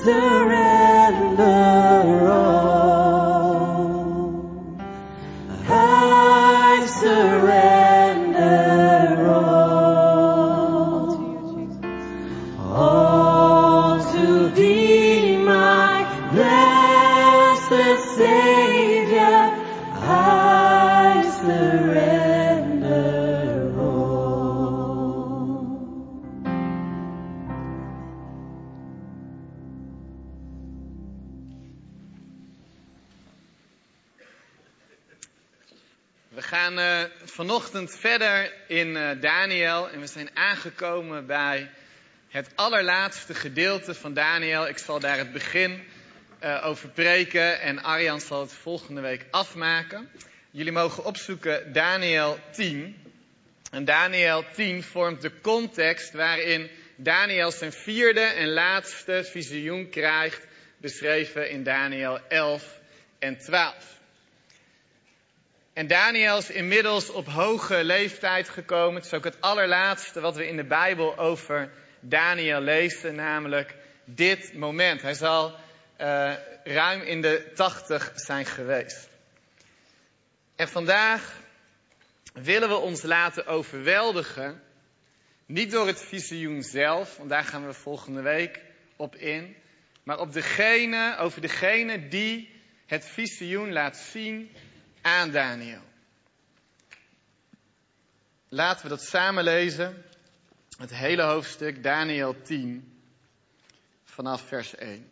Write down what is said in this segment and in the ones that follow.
surrender all. I surrender all to Thee, my blessed Savior. I surrender all. We gaan vanochtend verder in Daniël en we zijn aangekomen bij het allerlaatste gedeelte van Daniël. Ik zal daar het begin over preken en Arjan zal het volgende week afmaken. Jullie mogen opzoeken Daniël 10. En Daniël 10 vormt de context waarin Daniël zijn vierde en laatste visioen krijgt, beschreven in Daniël 11 en 12. En Daniël is inmiddels op hoge leeftijd gekomen. Het is ook het allerlaatste wat we in de Bijbel over Daniël lezen, namelijk dit moment. Hij zal ruim in de 80 zijn geweest. En vandaag willen we ons laten overweldigen, niet door het visioen zelf, want daar gaan we volgende week op in, maar over degene die het visioen laat zien aan Daniël. Laten we dat samen lezen. Het hele hoofdstuk, Daniël 10, vanaf vers 1.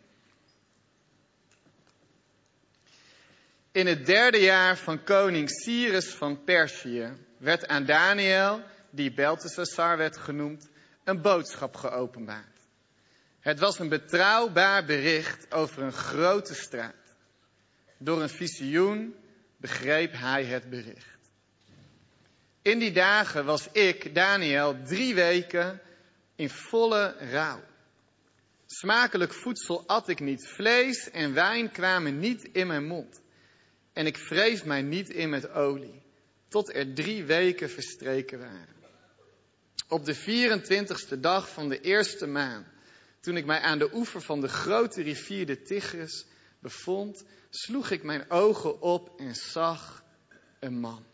In het 3e jaar van koning Cyrus van Perzië werd aan Daniël, die Belteshazzar werd genoemd, een boodschap geopenbaard. Het was een betrouwbaar bericht over een grote strijd. Door een visioen begreep hij het bericht. In die dagen was ik, Daniël, 3 weken in volle rouw. Smakelijk voedsel at ik niet, vlees en wijn kwamen niet in mijn mond. En ik wreef mij niet in met olie, tot er 3 weken verstreken waren. Op de 24e dag van de 1e maand, toen ik mij aan de oever van de grote rivier de Tigris bevond, sloeg ik mijn ogen op en zag een man.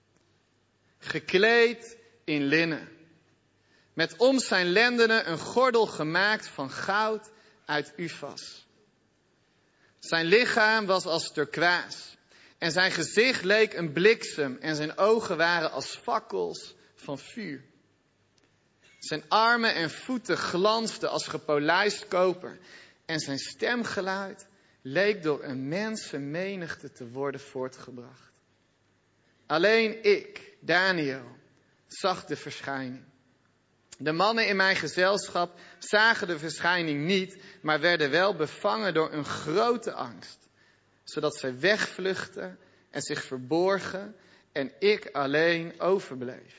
Gekleed in linnen, met om zijn lendenen een gordel gemaakt van goud uit Ufas. Zijn lichaam was als turkoois en zijn gezicht leek een bliksem en zijn ogen waren als fakkels van vuur. Zijn armen en voeten glansden als gepolijst koper en zijn stemgeluid leek door een mensenmenigte te worden voortgebracht. Alleen ik, Daniël, zag de verschijning. De mannen in mijn gezelschap zagen de verschijning niet, maar werden wel bevangen door een grote angst, zodat zij wegvluchtten en zich verborgen en ik alleen overbleef.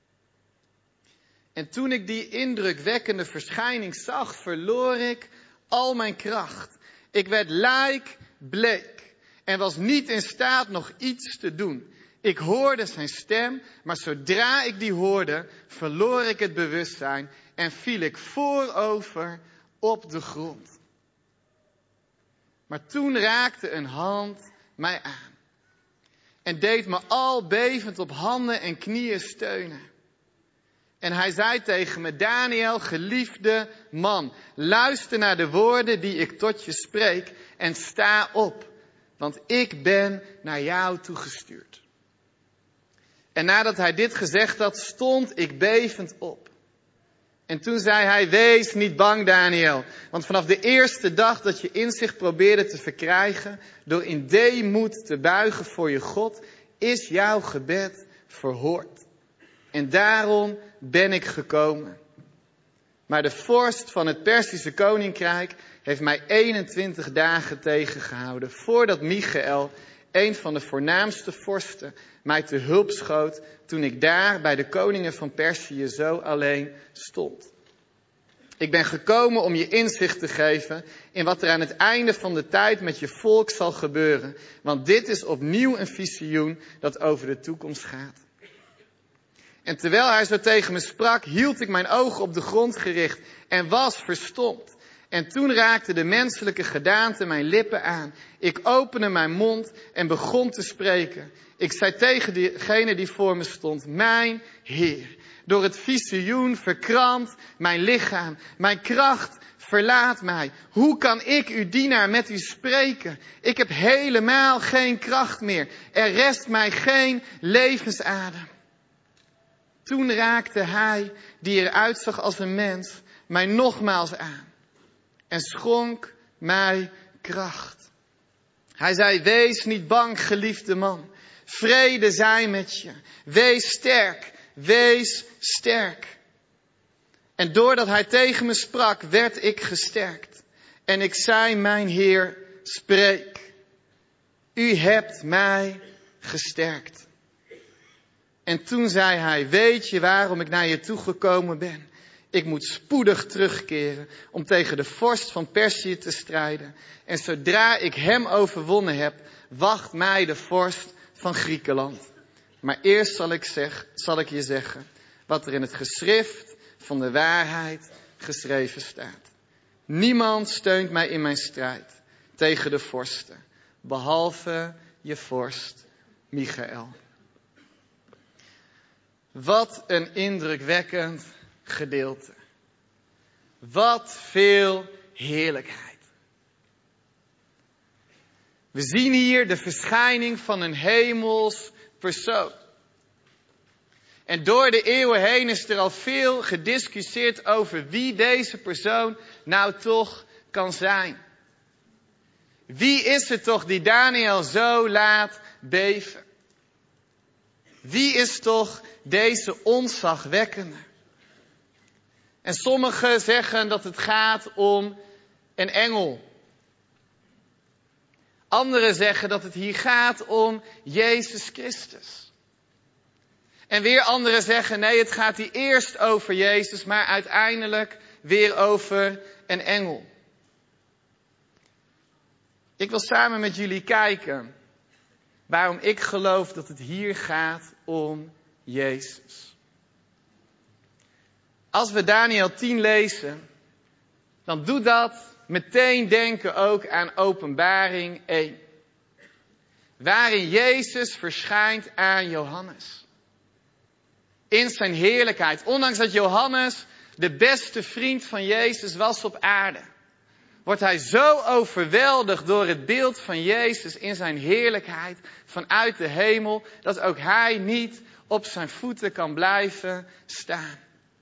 En toen ik die indrukwekkende verschijning zag, verloor ik al mijn kracht. Ik werd lijkbleek en was niet in staat nog iets te doen. Ik hoorde zijn stem, maar zodra ik die hoorde, verloor ik het bewustzijn en viel ik voorover op de grond. Maar toen raakte een hand mij aan en deed me al bevend op handen en knieën steunen. En hij zei tegen me, Daniël, geliefde man, luister naar de woorden die ik tot je spreek en sta op, want ik ben naar jou toegestuurd. En nadat hij dit gezegd had, stond ik bevend op. En toen zei hij, wees niet bang, Daniël, want vanaf de eerste dag dat je inzicht probeerde te verkrijgen, door in deemoed te buigen voor je God, is jouw gebed verhoord. En daarom ben ik gekomen. Maar de vorst van het Perzische koninkrijk heeft mij 21 dagen tegengehouden, voordat Michael, een van de voornaamste vorsten, mij te hulp schoot toen ik daar bij de koningen van Perzië zo alleen stond. Ik ben gekomen om je inzicht te geven in wat er aan het einde van de tijd met je volk zal gebeuren. Want dit is opnieuw een visioen dat over de toekomst gaat. En terwijl hij zo tegen me sprak, hield ik mijn ogen op de grond gericht en was verstomd. En toen raakte de menselijke gedaante mijn lippen aan. Ik opende mijn mond en begon te spreken. Ik zei tegen degene die voor me stond, mijn Heer, door het visioen verkrampt mijn lichaam. Mijn kracht verlaat mij. Hoe kan ik, uw dienaar, met u spreken? Ik heb helemaal geen kracht meer. Er rest mij geen levensadem. Toen raakte hij, die eruit zag als een mens, mij nogmaals aan. En schonk mij kracht. Hij zei, wees niet bang, geliefde man. Vrede zij met je. Wees sterk, wees sterk. En doordat hij tegen me sprak, werd ik gesterkt. En ik zei, mijn Heer, spreek. U hebt mij gesterkt. En toen zei hij, weet je waarom ik naar je toegekomen ben? Ik moet spoedig terugkeren om tegen de vorst van Perzië te strijden. En zodra ik hem overwonnen heb, wacht mij de vorst van Griekenland. Maar eerst zal ik je zeggen wat er in het geschrift van de waarheid geschreven staat. Niemand steunt mij in mijn strijd tegen de vorsten, behalve je vorst Michael. Wat een indrukwekkend gedeelte. Wat veel heerlijkheid. We zien hier de verschijning van een hemels persoon. En door de eeuwen heen is er al veel gediscussieerd over wie deze persoon nou toch kan zijn. Wie is het toch die Daniel zo laat beven? Wie is toch deze ontzagwekkende? En sommigen zeggen dat het gaat om een engel. Anderen zeggen dat het hier gaat om Jezus Christus. En weer anderen zeggen, nee, het gaat hier eerst over Jezus, maar uiteindelijk weer over een engel. Ik wil samen met jullie kijken waarom ik geloof dat het hier gaat om Jezus. Als we Daniel 10 lezen, dan doet dat meteen denken ook aan Openbaring 1. Waarin Jezus verschijnt aan Johannes. In zijn heerlijkheid. Ondanks dat Johannes de beste vriend van Jezus was op aarde. Wordt hij zo overweldigd door het beeld van Jezus in zijn heerlijkheid vanuit de hemel. Dat ook hij niet op zijn voeten kan blijven staan.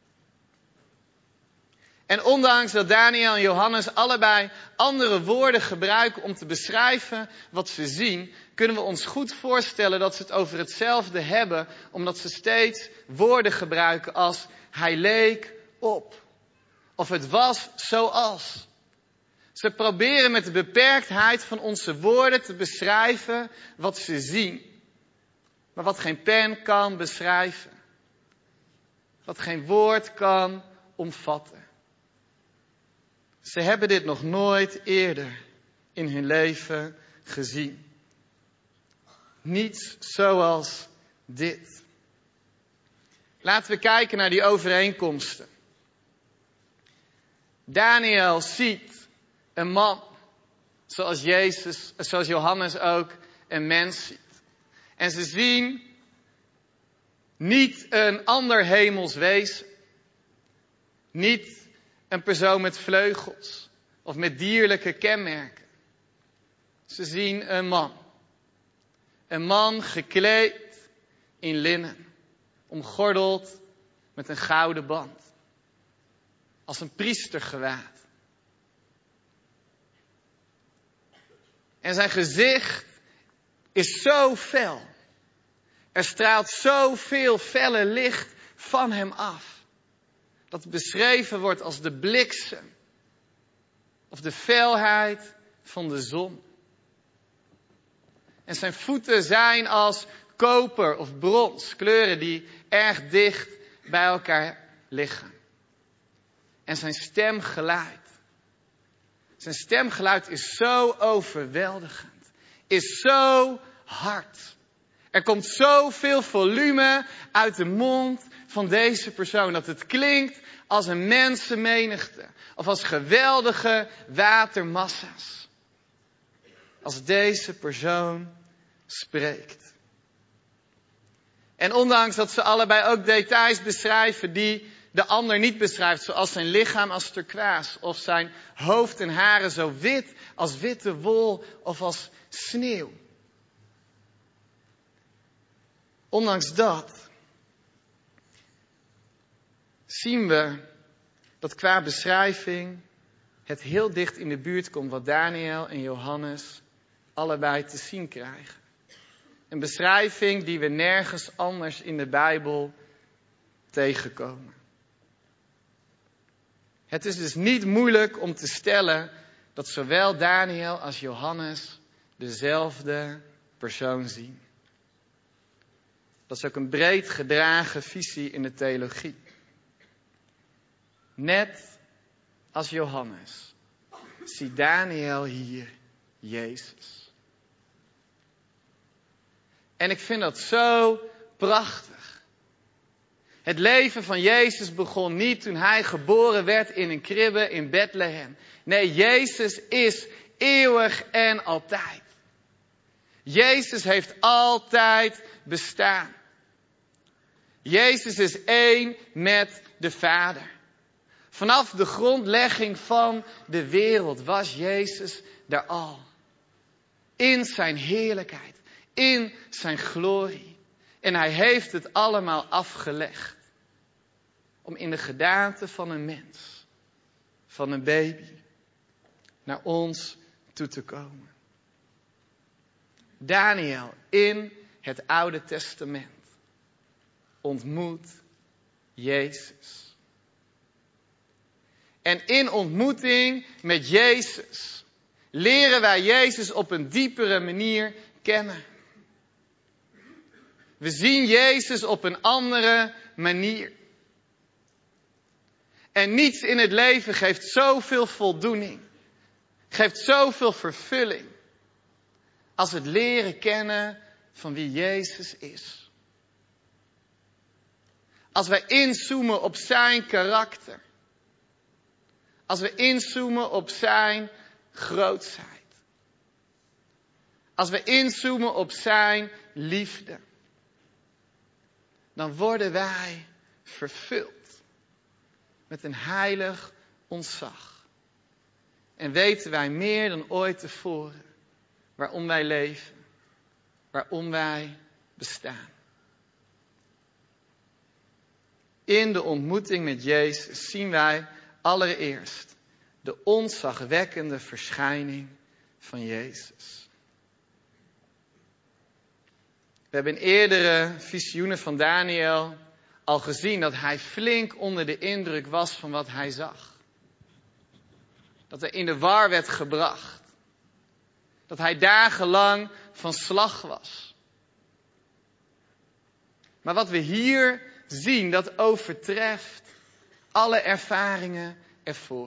En ondanks dat Daniel en Johannes allebei andere woorden gebruiken om te beschrijven wat ze zien, kunnen we ons goed voorstellen dat ze het over hetzelfde hebben, omdat ze steeds woorden gebruiken als hij leek op. Of het was zoals. Ze proberen met de beperktheid van onze woorden te beschrijven wat ze zien. Maar wat geen pen kan beschrijven. Wat geen woord kan omvatten. Ze hebben dit nog nooit eerder in hun leven gezien. Niets zoals dit. Laten we kijken naar die overeenkomsten. Daniel ziet een man, zoals Johannes ook een mens ziet. En ze zien niet een ander hemels wezen. Niet een persoon met vleugels of met dierlijke kenmerken. Ze zien een man. Een man gekleed in linnen, omgordeld met een gouden band. Als een priestergewaad. En zijn gezicht is zo fel. Er straalt zoveel felle licht van hem af. Dat beschreven wordt als de bliksem. Of de felheid van de zon. En zijn voeten zijn als koper of brons. Kleuren die erg dicht bij elkaar liggen. En zijn stemgeluid. Zijn stemgeluid is zo overweldigend. Is zo hard. Er komt zoveel volume uit de mond van deze persoon. Dat het klinkt als een mensenmenigte. Of als geweldige watermassa's. Als deze persoon spreekt. En ondanks dat ze allebei ook details beschrijven die de ander niet beschrijft. Zoals zijn lichaam als turkoois. Of zijn hoofd en haren zo wit als witte wol of als sneeuw. Ondanks dat zien we dat qua beschrijving het heel dicht in de buurt komt wat Daniel en Johannes allebei te zien krijgen. Een beschrijving die we nergens anders in de Bijbel tegenkomen. Het is dus niet moeilijk om te stellen dat zowel Daniel als Johannes dezelfde persoon zien. Dat is ook een breed gedragen visie in de theologie. Net als Johannes ziet Daniel hier Jezus. En ik vind dat zo prachtig. Het leven van Jezus begon niet toen hij geboren werd in een kribbe in Bethlehem. Nee, Jezus is eeuwig en altijd. Jezus heeft altijd bestaan. Jezus is één met de Vader. Vanaf de grondlegging van de wereld was Jezus daar al. In zijn heerlijkheid, in zijn glorie. En hij heeft het allemaal afgelegd. Om in de gedaante van een mens, van een baby, naar ons toe te komen. Daniel in het Oude Testament ontmoet Jezus. En in ontmoeting met Jezus leren wij Jezus op een diepere manier kennen. We zien Jezus op een andere manier. En niets in het leven geeft zoveel voldoening, geeft zoveel vervulling, als het leren kennen van wie Jezus is. Als wij inzoomen op zijn karakter. Als we inzoomen op zijn grootsheid. Als we inzoomen op zijn liefde. Dan worden wij vervuld met een heilig ontzag. En weten wij meer dan ooit tevoren waarom wij leven. Waarom wij bestaan. In de ontmoeting met Jezus zien wij allereerst de ontzagwekkende verschijning van Jezus. We hebben in eerdere visioenen van Daniel al gezien dat hij flink onder de indruk was van wat hij zag. Dat hij in de war werd gebracht. Dat hij dagenlang van slag was. Maar wat we hier zien, dat overtreft alle ervaringen ervoor.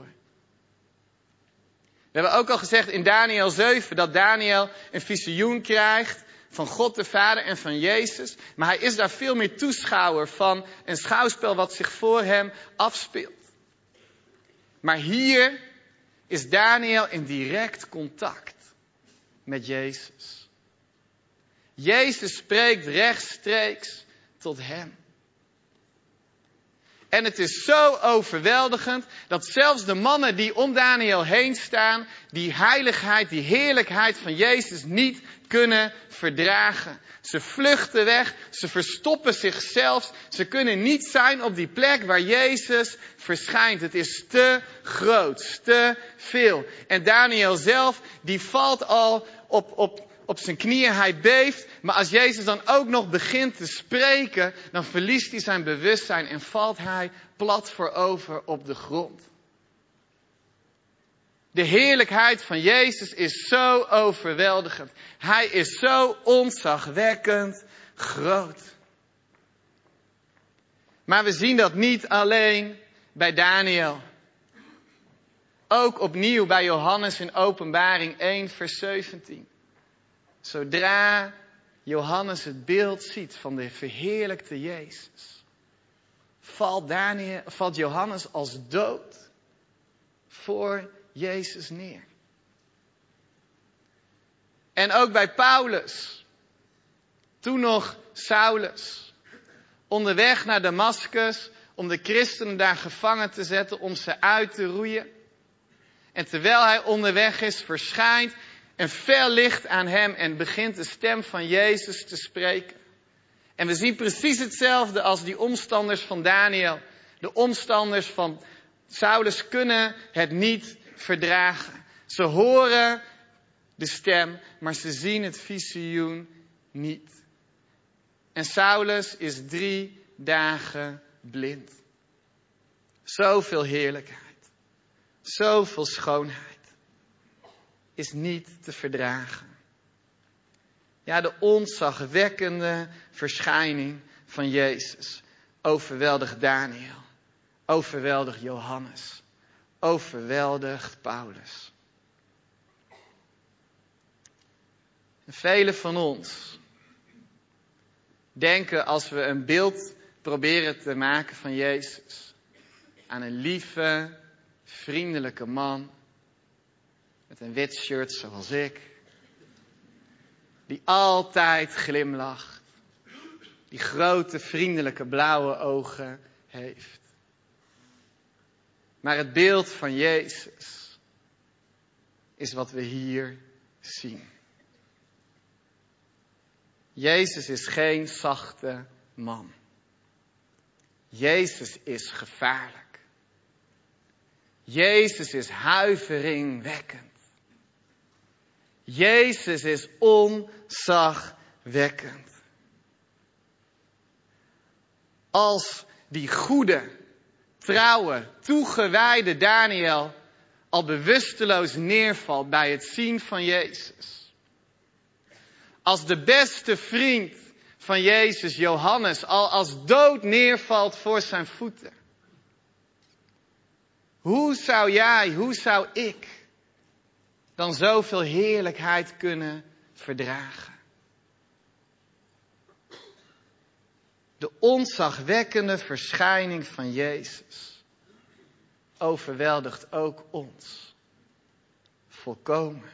We hebben ook al gezegd in Daniel 7 dat Daniel een visioen krijgt van God de Vader en van Jezus. Maar hij is daar veel meer toeschouwer van een schouwspel wat zich voor hem afspeelt. Maar hier is Daniel in direct contact met Jezus. Jezus spreekt rechtstreeks tot hem. En het is zo overweldigend dat zelfs de mannen die om Daniel heen staan, die heiligheid, die heerlijkheid van Jezus niet kunnen verdragen. Ze vluchten weg, ze verstoppen zichzelf, ze kunnen niet zijn op die plek waar Jezus verschijnt. Het is te groot, te veel. En Daniel zelf, die valt al op zijn knieën, hij beeft. Maar als Jezus dan ook nog begint te spreken, dan verliest hij zijn bewustzijn en valt hij plat voorover op de grond. De heerlijkheid van Jezus is zo overweldigend. Hij is zo ontzagwekkend groot. Maar we zien dat niet alleen bij Daniel. Ook opnieuw bij Johannes in Openbaring 1 vers 17. Zodra Johannes het beeld ziet van de verheerlijkte Jezus, valt Johannes als dood voor Jezus neer. En ook bij Paulus, toen nog Saulus, onderweg naar Damascus om de christenen daar gevangen te zetten, om ze uit te roeien. En terwijl hij onderweg is, verschijnt een fel licht aan hem en begint de stem van Jezus te spreken. En we zien precies hetzelfde als die omstanders van Daniel. De omstanders van Saulus kunnen het niet verdragen. Ze horen de stem, maar ze zien het visioen niet. En Saulus is 3 dagen blind. Zoveel heerlijkheid. Zoveel schoonheid. Is niet te verdragen. Ja, de ontzagwekkende verschijning van Jezus overweldigt Daniel. Overweldigt Johannes. Overweldigt Paulus. En velen van ons denken als we een beeld proberen te maken van Jezus aan een lieve, vriendelijke man met een wit shirt zoals ik, die altijd glimlacht, die grote, vriendelijke, blauwe ogen heeft. Maar het beeld van Jezus is wat we hier zien. Jezus is geen zachte man. Jezus is gevaarlijk. Jezus is huiveringwekkend. Jezus is ontzagwekkend. Als die goede, trouwe, toegewijde Daniel al bewusteloos neervalt bij het zien van Jezus. Als de beste vriend van Jezus, Johannes, al als dood neervalt voor zijn voeten. Hoe zou jij, hoe zou ik dan zoveel heerlijkheid kunnen verdragen? De ontzagwekkende verschijning van Jezus overweldigt ook ons. Volkomen.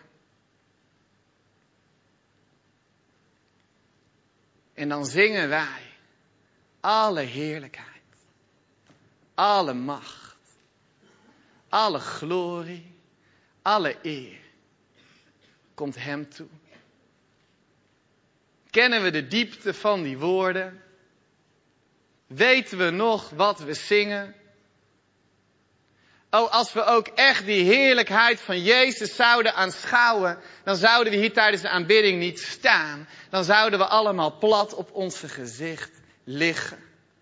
En dan zingen wij alle heerlijkheid, alle macht, alle glorie, alle eer komt hem toe. Kennen we de diepte van die woorden? Weten we nog wat we zingen? Oh, als we ook echt die heerlijkheid van Jezus zouden aanschouwen, dan zouden we hier tijdens de aanbidding niet staan. Dan zouden we allemaal plat op onze gezicht liggen.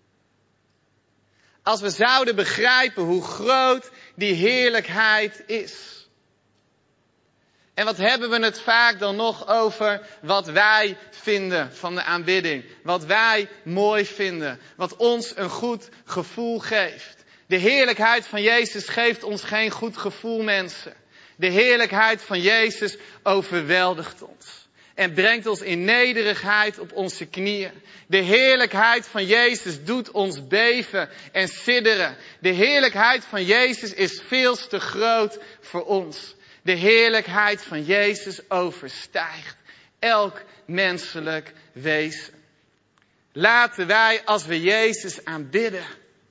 Als we zouden begrijpen hoe groot die heerlijkheid is. En wat hebben we het vaak dan nog over wat wij vinden van de aanbidding. Wat wij mooi vinden. Wat ons een goed gevoel geeft. De heerlijkheid van Jezus geeft ons geen goed gevoel, mensen. De heerlijkheid van Jezus overweldigt ons. En brengt ons in nederigheid op onze knieën. De heerlijkheid van Jezus doet ons beven en sidderen. De heerlijkheid van Jezus is veel te groot voor ons. De heerlijkheid van Jezus overstijgt elk menselijk wezen. Laten wij, als we Jezus aanbidden,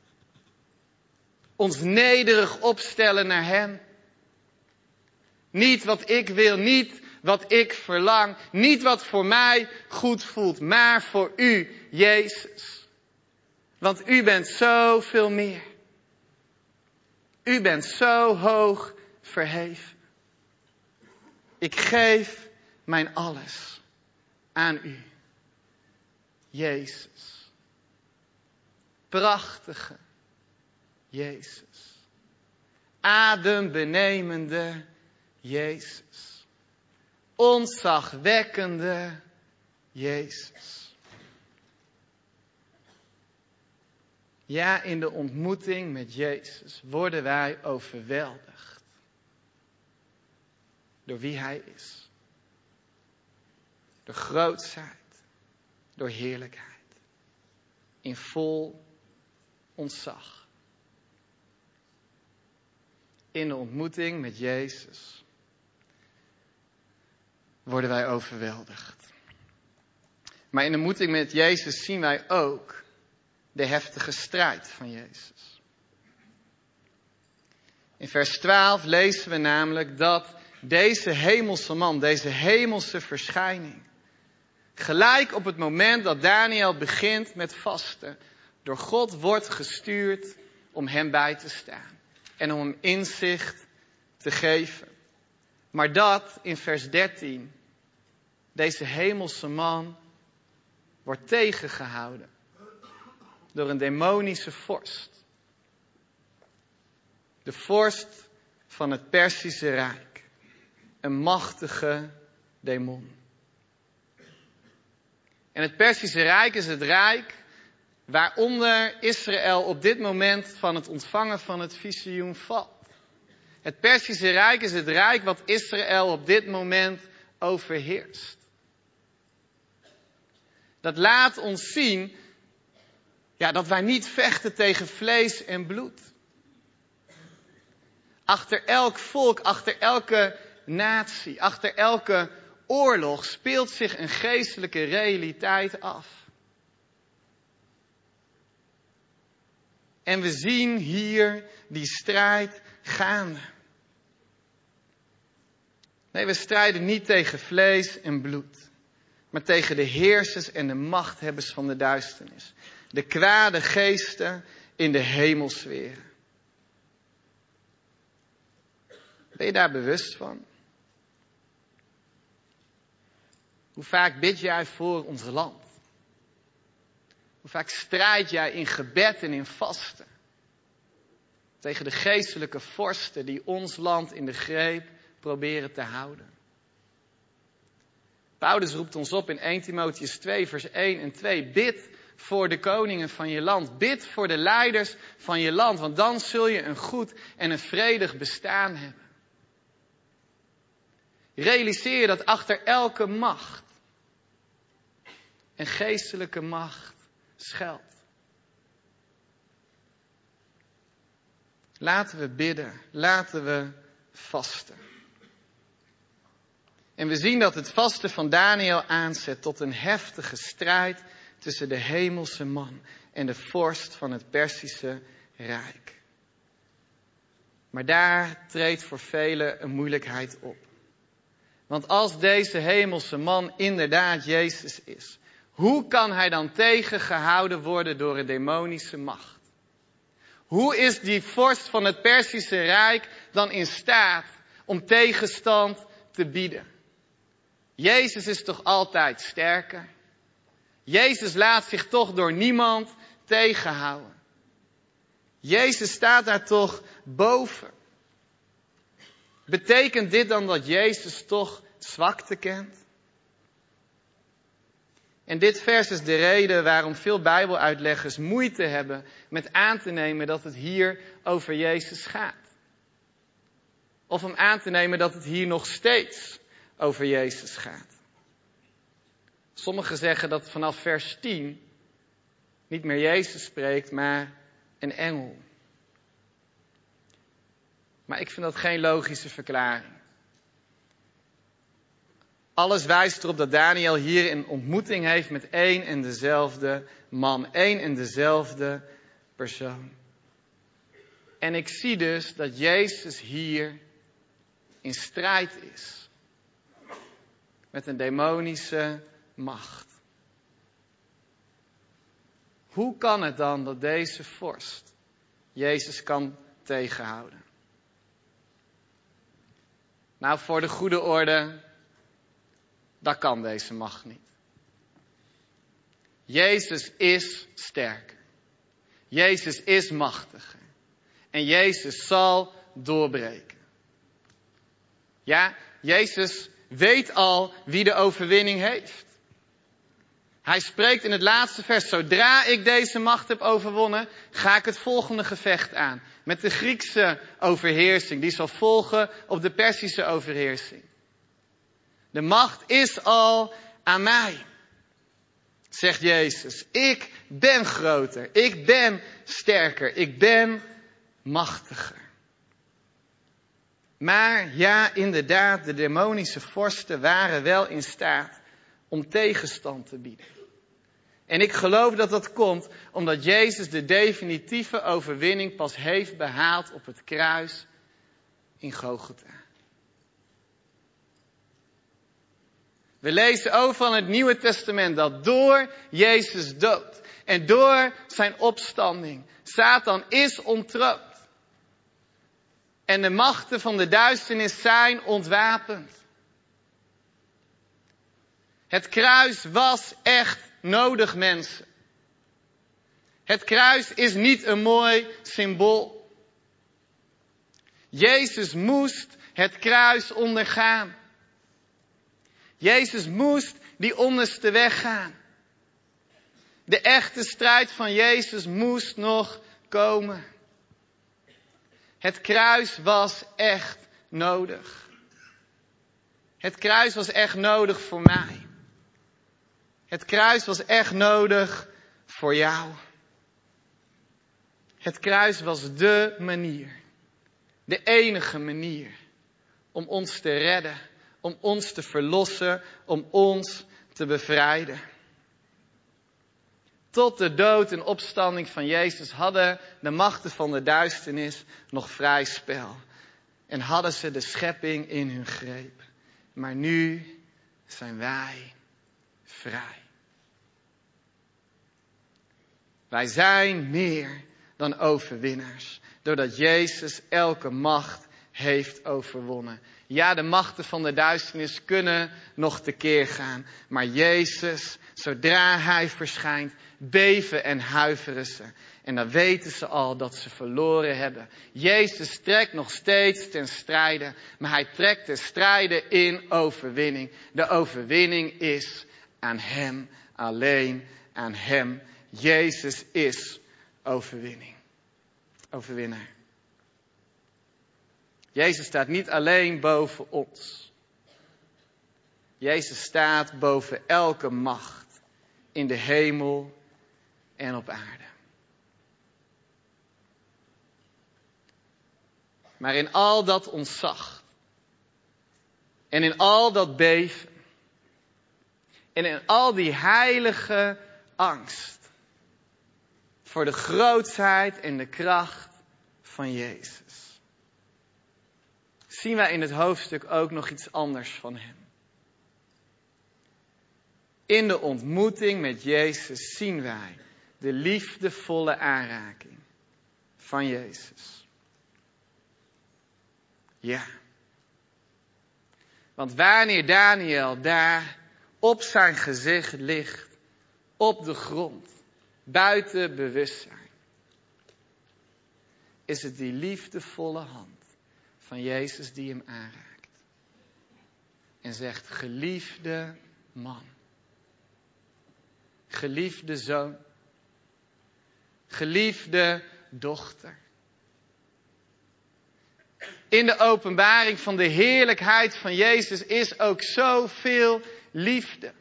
ons nederig opstellen naar hem. Niet wat ik wil, niet wat ik verlang, niet wat voor mij goed voelt, maar voor u, Jezus. Want u bent zoveel meer. U bent zo hoog verheven. Ik geef mijn alles aan u, Jezus. Prachtige Jezus. Adembenemende Jezus. Ontzagwekkende Jezus. Ja, in de ontmoeting met Jezus worden wij overweldigd door wie Hij is. Door grootsheid, door heerlijkheid. In vol ontzag. In de ontmoeting met Jezus worden wij overweldigd. Maar in de ontmoeting met Jezus zien wij ook de heftige strijd van Jezus. In vers 12 lezen we namelijk dat deze hemelse man, deze hemelse verschijning, gelijk op het moment dat Daniel begint met vasten, door God wordt gestuurd om hem bij te staan en om hem inzicht te geven. Maar dat in vers 13, deze hemelse man wordt tegengehouden door een demonische vorst. De vorst van het Perzische Rijk. Een machtige demon. En het Perzische Rijk is het rijk waaronder Israël op dit moment van het ontvangen van het visioen valt. Het Perzische Rijk is het rijk wat Israël op dit moment overheerst. Dat laat ons zien dat wij niet vechten tegen vlees en bloed. Achter elk volk, achter elke natie, achter elke oorlog speelt zich een geestelijke realiteit af. En we zien hier die strijd gaande. Nee, we strijden niet tegen vlees en bloed, maar tegen de heersers en de machthebbers van de duisternis. De kwade geesten in de hemelsferen. Ben je daar bewust van? Hoe vaak bid jij voor ons land? Hoe vaak strijd jij in gebed en in vasten tegen de geestelijke vorsten die ons land in de greep proberen te houden? Paulus roept ons op in 1 Timotheüs 2 vers 1 en 2. Bid voor de koningen van je land. Bid voor de leiders van je land. Want dan zul je een goed en een vredig bestaan hebben. Realiseer je dat achter elke macht een geestelijke macht schuilt. Laten we bidden. Laten we vasten. En we zien dat het vasten van Daniel aanzet tot een heftige strijd tussen de hemelse man en de vorst van het Perzische Rijk. Maar daar treedt voor velen een moeilijkheid op. Want als deze hemelse man inderdaad Jezus is, hoe kan hij dan tegengehouden worden door een demonische macht? Hoe is die vorst van het Perzische Rijk dan in staat om tegenstand te bieden? Jezus is toch altijd sterker? Jezus laat zich toch door niemand tegenhouden? Jezus staat daar toch boven? Betekent dit dan dat Jezus toch zwakte kent? En dit vers is de reden waarom veel Bijbeluitleggers moeite hebben met aan te nemen dat het hier over Jezus gaat. Of om aan te nemen dat het hier nog steeds over Jezus gaat. Sommigen zeggen dat vanaf vers 10 niet meer Jezus spreekt, maar een engel. Maar ik vind dat geen logische verklaring. Alles wijst erop dat Daniel hier een ontmoeting heeft met één en dezelfde man. Één en dezelfde persoon. En ik zie dus dat Jezus hier in strijd is. Met een demonische macht. Hoe kan het dan dat deze vorst Jezus kan tegenhouden? Nou, voor de goede orde, dat kan deze macht niet. Jezus is sterker. Jezus is machtiger. En Jezus zal doorbreken. Ja, Jezus weet al wie de overwinning heeft. Hij spreekt in het laatste vers: zodra ik deze macht heb overwonnen, ga ik het volgende gevecht aan. Met de Griekse overheersing, die zal volgen op de Perzische overheersing. De macht is al aan mij. zegt Jezus, ik ben groter, ik ben sterker, ik ben machtiger. Maar ja, inderdaad, de demonische vorsten waren wel in staat om tegenstand te bieden. En ik geloof dat dat komt omdat Jezus de definitieve overwinning pas heeft behaald op het kruis in Golgotha. We lezen overal in het Nieuwe Testament dat door Jezus' dood en door zijn opstanding Satan is ontroond. En de machten van de duisternis zijn ontwapend. Het kruis was echt nodig, mensen. Het kruis is niet een mooi symbool. Jezus moest het kruis ondergaan. Jezus moest die onderste weg gaan. De echte strijd van Jezus moest nog komen. Het kruis was echt nodig. Het kruis was echt nodig voor mij. Het kruis was echt nodig voor jou. Het kruis was de manier. De enige manier om ons te redden. Om ons te verlossen. Om ons te bevrijden. Tot de dood en opstanding van Jezus hadden de machten van de duisternis nog vrij spel. En hadden ze de schepping in hun greep. Maar nu zijn wij vrij. Wij zijn meer dan overwinnaars. Doordat Jezus elke macht heeft overwonnen. Ja, de machten van de duisternis kunnen nog tekeer gaan. Maar Jezus, zodra hij verschijnt, beven en huiveren ze. En dan weten ze al dat ze verloren hebben. Jezus trekt nog steeds ten strijde. Maar hij trekt ten strijde in overwinning. De overwinning is aan hem. Alleen aan hem. Jezus is overwinning. Overwinnaar. Jezus staat niet alleen boven ons. Jezus staat boven elke macht in de hemel en op aarde. Maar in al dat ontzag en in al dat beven en in al die heilige angst voor de grootheid en de kracht van Jezus, zien wij in het hoofdstuk ook nog iets anders van hem. In de ontmoeting met Jezus zien wij de liefdevolle aanraking van Jezus. Ja. Want wanneer Daniel daar op zijn gezicht ligt, op de grond, buiten bewustzijn, is het die liefdevolle hand van Jezus die hem aanraakt. En zegt, geliefde man. Geliefde zoon. Geliefde dochter. In de openbaring van de heerlijkheid van Jezus is ook zoveel liefde.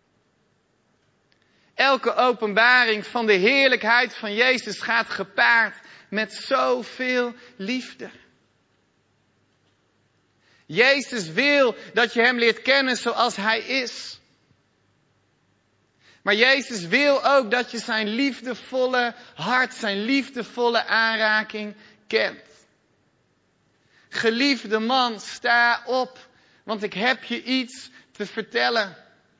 Elke openbaring van de heerlijkheid van Jezus gaat gepaard met zoveel liefde. Jezus wil dat je hem leert kennen zoals hij is. Maar Jezus wil ook dat je zijn liefdevolle hart, zijn liefdevolle aanraking kent. Geliefde man, sta op, want ik heb je iets te vertellen.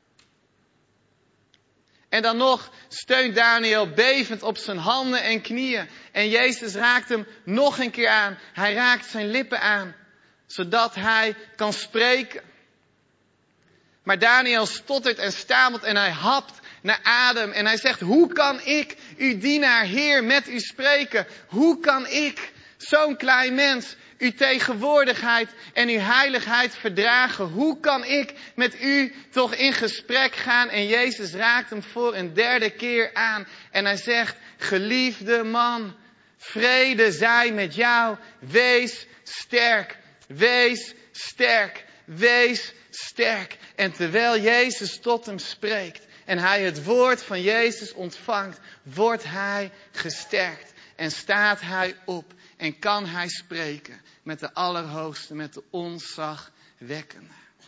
En dan nog steunt Daniel bevend op zijn handen en knieën. En Jezus raakt hem nog een keer aan. Hij raakt zijn lippen aan, zodat hij kan spreken. Maar Daniel stottert en stamelt en hij hapt naar adem. En hij zegt, hoe kan ik, uw dienaar, Heer, met u spreken? Hoe kan ik, zo'n klein mens, uw tegenwoordigheid en uw heiligheid verdragen? Hoe kan ik met u toch in gesprek gaan? En Jezus raakt hem voor een derde keer aan. En hij zegt, geliefde man, vrede zij met jou. Wees sterk, wees sterk, wees sterk. En terwijl Jezus tot hem spreekt en hij het woord van Jezus ontvangt, wordt hij gesterkt. En staat hij op en kan hij spreken met de Allerhoogste, met de ontzagwekkende.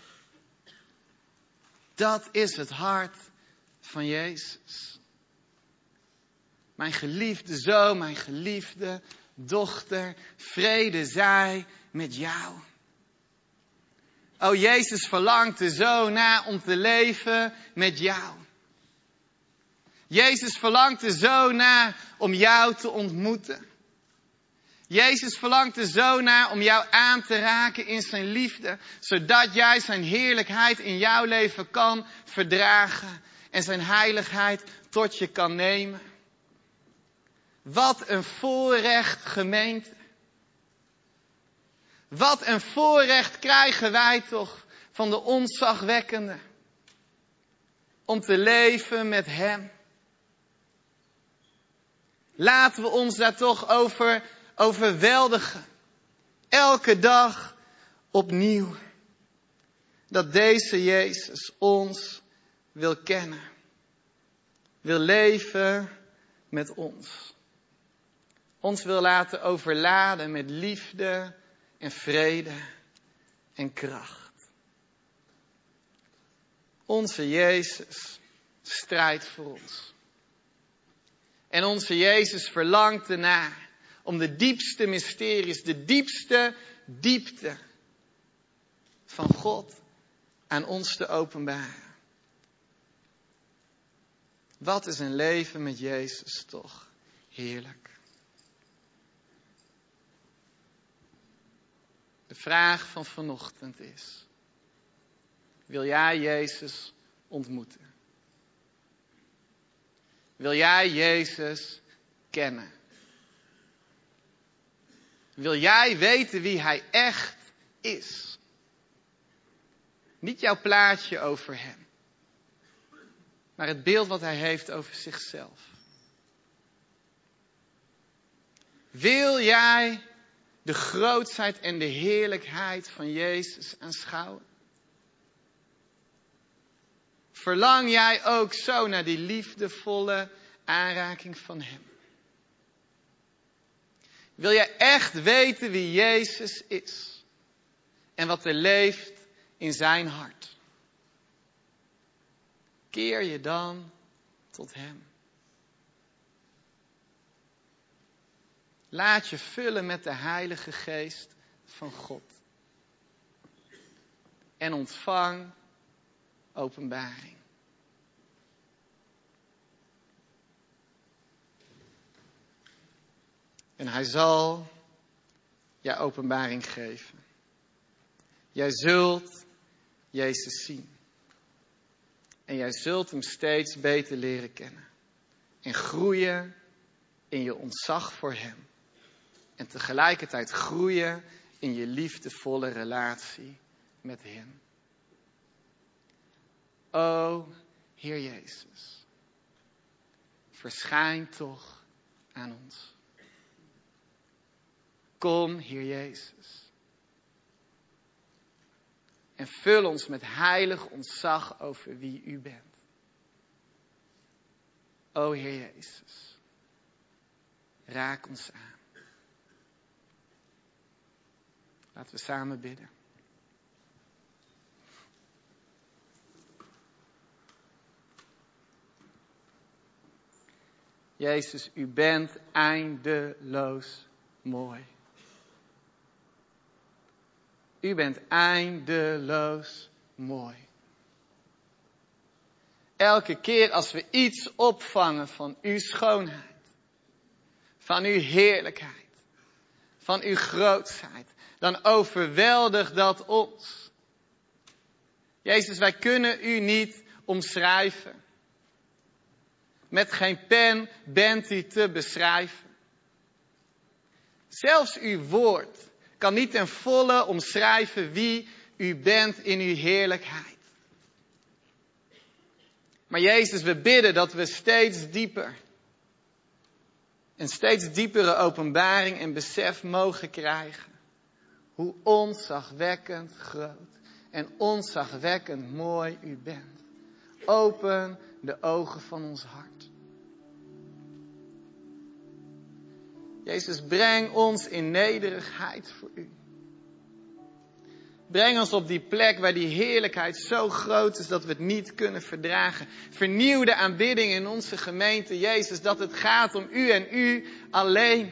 Dat is het hart van Jezus. Mijn geliefde zoon, mijn geliefde dochter, vrede zij met jou. O, Jezus verlangt er zo naar om te leven met jou. Jezus verlangt er zo naar om jou te ontmoeten. Jezus verlangt er zo naar om jou aan te raken in zijn liefde, zodat jij zijn heerlijkheid in jouw leven kan verdragen en zijn heiligheid tot je kan nemen. Wat een voorrecht, gemeente. Wat een voorrecht krijgen wij toch van de ontzagwekkende. Om te leven met hem. Laten we ons daar toch over overweldigen. Elke dag opnieuw. Dat deze Jezus ons wil kennen. Wil leven met ons. Ons wil laten overladen met liefde en vrede en kracht. Onze Jezus strijdt voor ons. En onze Jezus verlangt ernaar om de diepste mysteries, de diepste diepte van God aan ons te openbaren. Wat is een leven met Jezus toch heerlijk. De vraag van vanochtend is: wil jij Jezus ontmoeten? Wil jij Jezus kennen? Wil jij weten wie hij echt is? Niet jouw plaatje over hem, maar het beeld wat hij heeft over zichzelf. Wil jij de grootheid en de heerlijkheid van Jezus aanschouwen? Verlang jij ook zo naar die liefdevolle aanraking van hem? Wil jij echt weten wie Jezus is en wat er leeft in zijn hart? Keer je dan tot hem. Laat je vullen met de Heilige Geest van God. En ontvang openbaring. En hij zal je openbaring geven. Jij zult Jezus zien. En jij zult hem steeds beter leren kennen. En groeien in je ontzag voor hem. En tegelijkertijd groeien in je liefdevolle relatie met hem. O, Heer Jezus. Verschijn toch aan ons. Kom, Heer Jezus. En vul ons met heilig ontzag over wie u bent. O Heer Jezus. Raak ons aan. Laten we samen bidden. Jezus, u bent eindeloos mooi. U bent eindeloos mooi. Elke keer als we iets opvangen van uw schoonheid, van uw heerlijkheid, van uw grootheid, dan overweldigt dat ons. Jezus, wij kunnen u niet omschrijven. Met geen pen bent u te beschrijven. Zelfs uw woord kan niet ten volle omschrijven wie u bent in uw heerlijkheid. Maar Jezus, we bidden dat we steeds dieper, een steeds diepere openbaring en besef mogen krijgen. Hoe ontzagwekkend groot en ontzagwekkend mooi u bent. Open de ogen van ons hart. Jezus, breng ons in nederigheid voor u. Breng ons op die plek waar die heerlijkheid zo groot is dat we het niet kunnen verdragen. Vernieuw de aanbidding in onze gemeente, Jezus, dat het gaat om u en u alleen.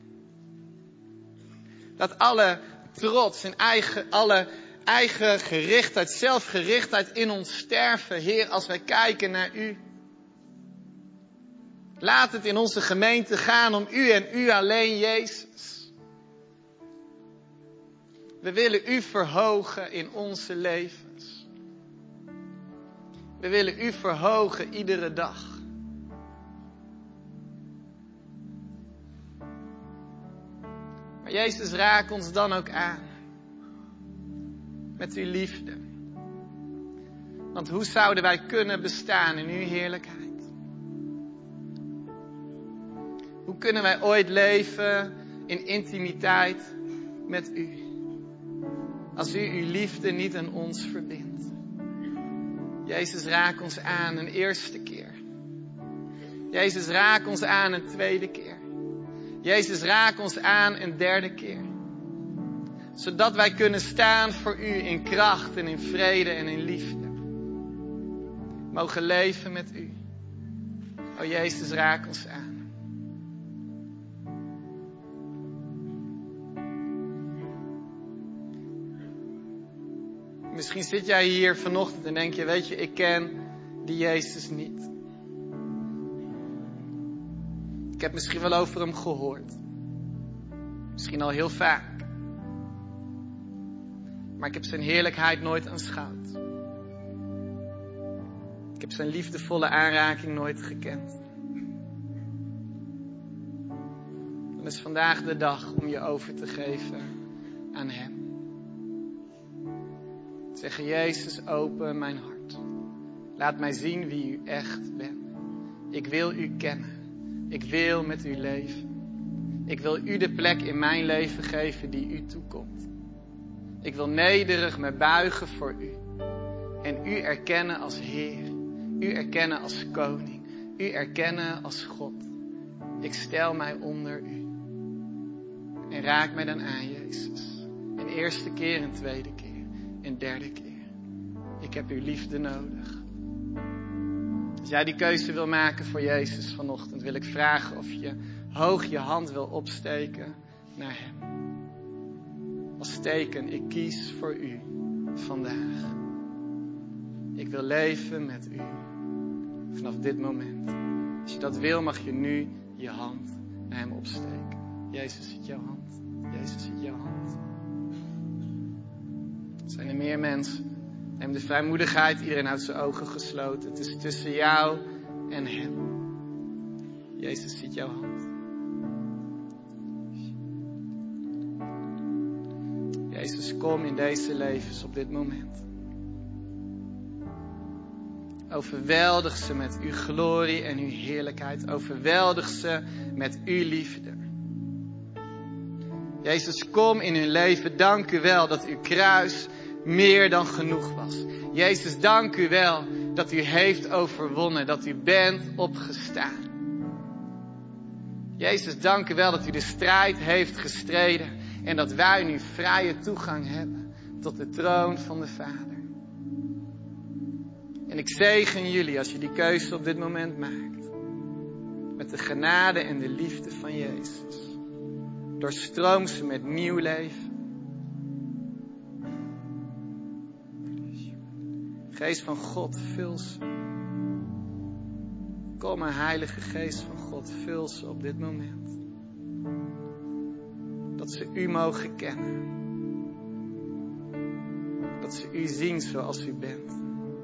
Dat alle trots en alle eigen gerichtheid, zelfgerichtheid in ons sterven, Heer, als wij kijken naar u. Laat het in onze gemeente gaan om u en u alleen, Jezus. We willen u verhogen in onze levens. We willen u verhogen iedere dag. Maar Jezus, raak ons dan ook aan. Met uw liefde. Want hoe zouden wij kunnen bestaan in uw heerlijkheid? Hoe kunnen wij ooit leven in intimiteit met u? Als u uw liefde niet aan ons verbindt. Jezus, raak ons aan een eerste keer. Jezus, raak ons aan een tweede keer. Jezus, raak ons aan een derde keer. Zodat wij kunnen staan voor u in kracht en in vrede en in liefde. Mogen leven met u. O Jezus, raak ons aan. Misschien zit jij hier vanochtend en denk je, weet je, ik ken die Jezus niet. Ik heb misschien wel over hem gehoord. Misschien al heel vaak. Maar ik heb zijn heerlijkheid nooit aanschouwd. Ik heb zijn liefdevolle aanraking nooit gekend. Dan is vandaag de dag om je over te geven aan hem. Zeggen, Jezus, open mijn hart. Laat mij zien wie u echt bent. Ik wil u kennen. Ik wil met u leven. Ik wil u de plek in mijn leven geven die u toekomt. Ik wil nederig me buigen voor u. En u erkennen als Heer. U erkennen als Koning. U erkennen als God. Ik stel mij onder u. En raak mij dan aan, Jezus. Een eerste keer, een tweede keer. Een derde keer. Ik heb uw liefde nodig. Als jij die keuze wil maken voor Jezus vanochtend, wil ik vragen of je hoog je hand wil opsteken naar hem. Als teken, ik kies voor u vandaag. Ik wil leven met u. Vanaf dit moment. Als je dat wil, mag je nu je hand naar hem opsteken. Jezus ziet jouw hand. Jezus ziet jouw hand. Zijn er meer mensen? Neem de vrijmoedigheid. Iedereen houdt zijn ogen gesloten. Het is tussen jou en hem. Jezus ziet jouw hand. Jezus, kom in deze levens op dit moment. Overweldig ze met uw glorie en uw heerlijkheid. Overweldig ze met uw liefde. Jezus, kom in hun leven. Dank u wel dat uw kruis meer dan genoeg was. Jezus, dank u wel dat u heeft overwonnen. Dat u bent opgestaan. Jezus, dank u wel dat u de strijd heeft gestreden. En dat wij nu vrije toegang hebben tot de troon van de Vader. En ik zegen jullie als je die keuze op dit moment maakt. Met de genade en de liefde van Jezus. Doorstroom ze met nieuw leven. Geest van God, vul ze. Kom, Heilige Geest van God, vul ze op dit moment. Dat ze u mogen kennen. Dat ze u zien zoals u bent.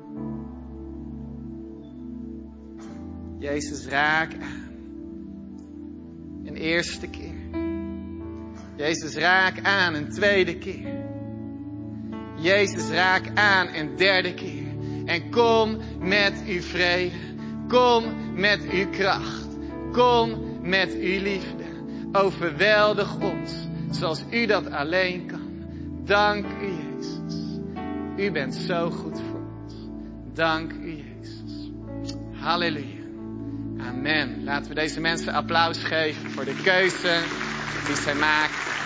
Jezus, raak aan. Een eerste keer. Jezus, raak aan een tweede keer. Jezus, raak aan een derde keer. En kom met uw vrede. Kom met uw kracht. Kom met uw liefde. Overweldig ons, zoals u dat alleen kan. Dank u, Jezus. U bent zo goed voor ons. Dank u, Jezus. Halleluja. Amen. Laten we deze mensen applaus geven voor de keuze die zij maken.